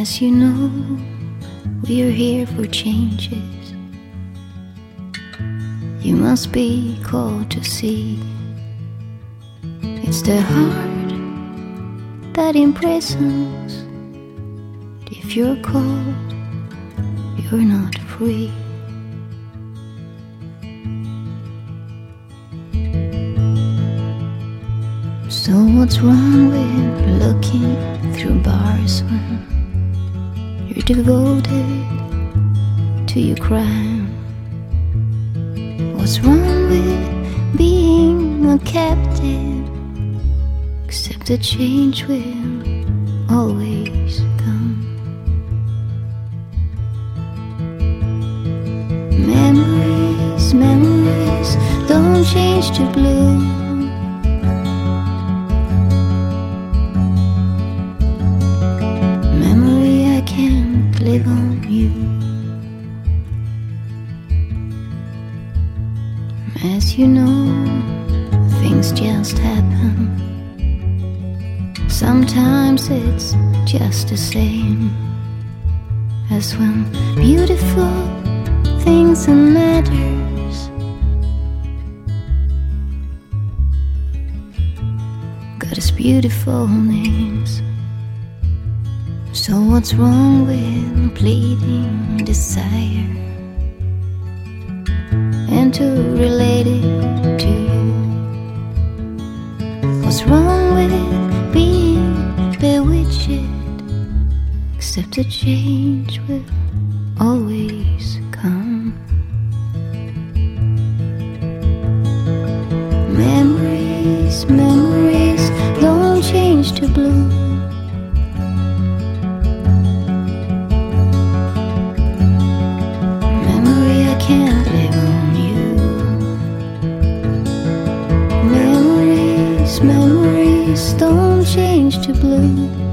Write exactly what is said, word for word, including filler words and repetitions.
As you know, we are here for changes. You must be called to see. It's the heart that imprisons. If you're called, you're not free. So what's wrong with looking through bars when you're devoted to your crime? What's wrong with being a captive? Except the change will always come. Memories, memories don't change to blue. Memory, I can't live on you. As you know, things just happen. Sometimes it's just the same as when beautiful things and matters got us beautiful names. So what's wrong with pleading desire and to relate it to you? What's wrong with being bewitched? Except the change will always come. Memories, memories don't change to blue. Memory, I can't live on you. Memories, memories don't change to blue.